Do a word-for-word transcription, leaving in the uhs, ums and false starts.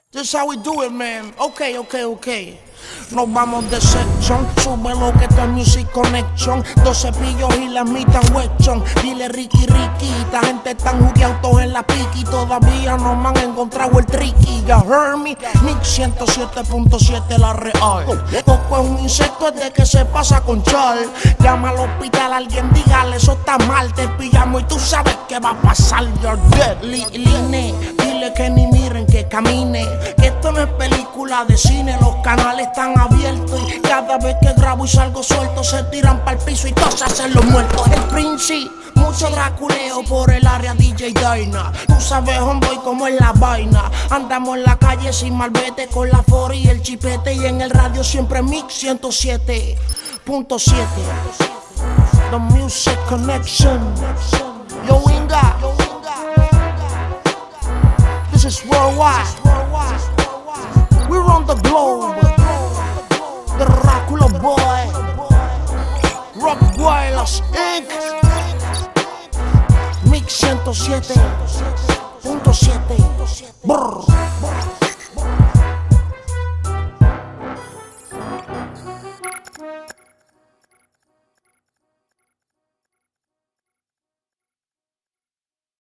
This is how we do it, man. Ok, ok, ok. Nos vamos de section. Sube lo que está en Music Connection. Dos cepillos y la mitad Weston. Dile Ricky, Ricky. Esta gente están jugueados en la piqui. Todavía no me han encontrado el tricky. Ya heard me. Mix ciento siete punto siete la real. Coco es un insecto desde que se pasa con Chal. Llama al hospital, alguien dígale eso está mal. Te pillamos y tú sabes que va a pasar. You're dead. Li, Line. Dile que ni miren, que camine. Que esto no es película de cine. Los canales están abiertos y cada vez que grabo y salgo suelto se tiran pa'l piso y todos hacen los muertos. El Princi, mucho draculeo por el área D J Dyna. Tú sabes, homeboy, cómo es la vaina. Andamos en la calle sin malvete con la fora y el chipete. Y en el radio siempre Mix ciento siete punto siete. The Music Connection. Yo, Inga. This is worldwide. We're on the globe. The Dracula Boy. Rock Wireless Incorporated. Mix ciento siete punto siete.